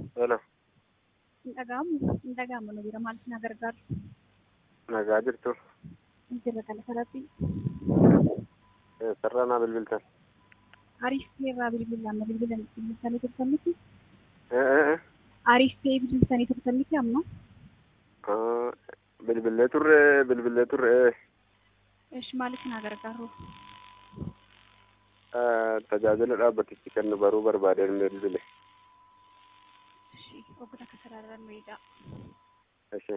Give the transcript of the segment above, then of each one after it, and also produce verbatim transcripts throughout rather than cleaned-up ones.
Hello. Indagamu, indagamu nu bira maal isin gargaaru? Nagaa jirtu. Jirra kana sarratti Sarara naa bilbiltan. Ariif irraa bilbilaan bilbilan bilbilanii turtan miti? Eh, Ariif bilbilanii turtan miti amma? eh. Bilbilee turre, bilbilee turre. Eesh maal isin gargaaru? Tajaajila dhaabbatichi kennu baruu barbaadeen bilbile. Oggota akka sararaan wayiidha. Eshi.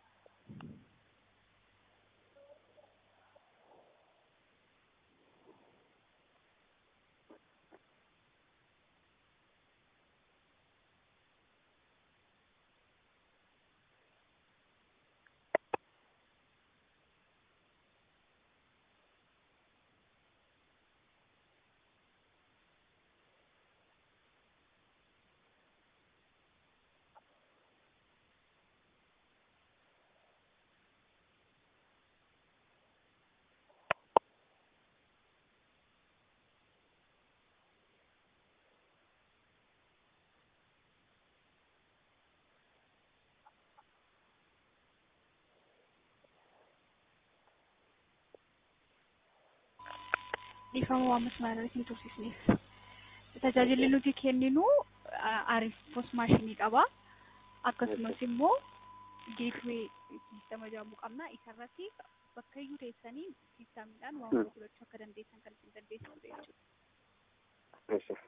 Dhiifama waan masmaarraa isin tursiisneef. Tajaajilli nuti kenninu Ariif post maashinii qaba. Akkasumas immoo geetwee siistama jedhamu qabna. Isarratti bakka iyyuu teessanii siistamiidhaan waan gurgurachuu akka dandeessan kan isin dandeessisudha jechuudha. Eshi.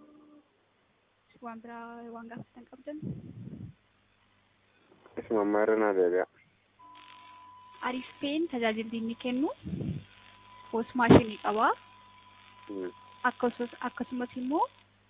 Waan biraa waan gaafatan qabdan? Isuma ammaarra naa deebi'a. Ariif peen tajaajilli inni kennu post maashinii qaba. Akkasumas immoo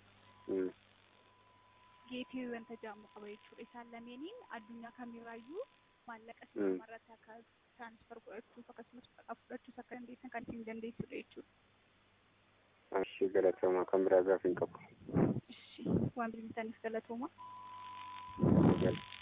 geetwee wanta jedhamu qaba jechuudha. Isaan lameeniin addunyaa kamirraayyuu maallaqa sisteemarratti akka tiraansfer godhachuuf akkasumas fudhachuuf akka dandeessan kan isin dandeessudha jechuudha. Ashii galatooma kan biraa gaaf hin qabu. Waan bilbiltaniif galatooma.